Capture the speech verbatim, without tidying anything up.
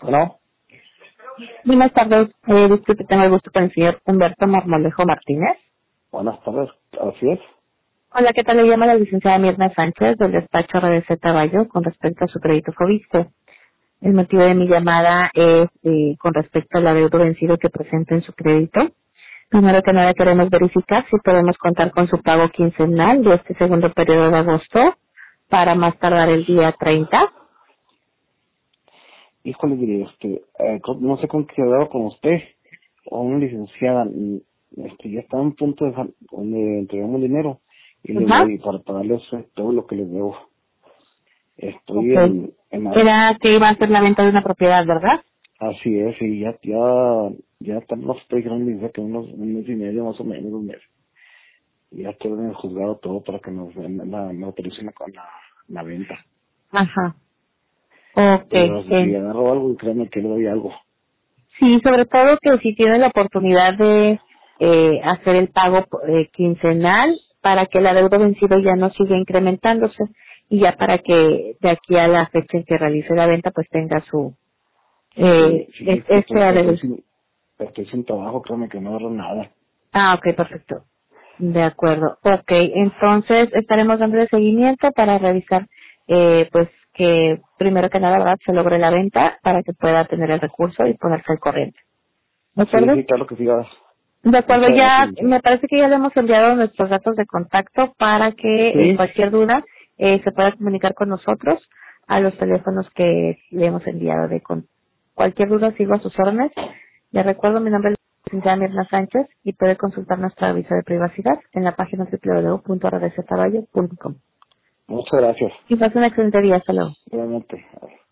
No, Buenas tardes, eh, disculpe, tengo el gusto con el señor Humberto Marmolejo Martínez. buenas tardes, así es. Hola, ¿qué tal? Le llama la licenciada Mirna Sánchez del despacho R D C Caballo con respecto a su crédito Fobiste. El motivo de mi llamada es eh, con respecto al adeudo vencido que presenta en su crédito. Primero que nada queremos verificar si podemos contar con su pago quincenal de este segundo periodo de agosto para más tardar el día treinta. Híjole, diré, este, eh, con- no sé con qué he hablado con usted o una licenciada, y, este, ya está en un punto de sal- donde entregamos dinero y les Ajá. doy para pagarles eh, todo lo que les debo. Estoy Ok. en, en la- Era que iba a ser la venta de una propiedad, ¿verdad? así es, y ya, ya, ya estamos, estoy dijeron, dice que unos, un mes y medio más o menos, un mes. Y ya estoy en el juzgado todo para que nos den la, la autoricen la, la, la venta. Ajá. Ok. Pero si eh, agarro algo, créanme que le doy algo. Sí, sobre todo que si tiene la oportunidad de eh, hacer el pago eh, quincenal para que el adeudo vencido ya no siga incrementándose y ya para que de aquí a la fecha en que realice la venta pues tenga su Sí, eh, sí, es- es que este estoy, estoy adeudo. sin, estoy sin trabajo, créeme que no agarro nada. Ah, ok, perfecto. De acuerdo. Ok, entonces estaremos dándole seguimiento para revisar eh, pues que primero que nada, ¿verdad?, se logre la venta para que pueda tener el recurso y ponerse al corriente. ¿De Sí, acuerdo? sí, claro que sí, gracias. De acuerdo, Muchas gracias, ya muchas. me parece que ya le hemos enviado nuestros datos de contacto para que eh, Sí, cualquier duda eh, se pueda comunicar con nosotros a los teléfonos que le hemos enviado. De con cualquier duda sigo a sus órdenes. Le recuerdo, mi nombre es licenciada Mirna Sánchez y puede consultar nuestra aviso de privacidad en la página doble u doble u doble u punto r d c caballo punto com. muchas gracias. Y pase un excelente día. Hasta luego. Realmente.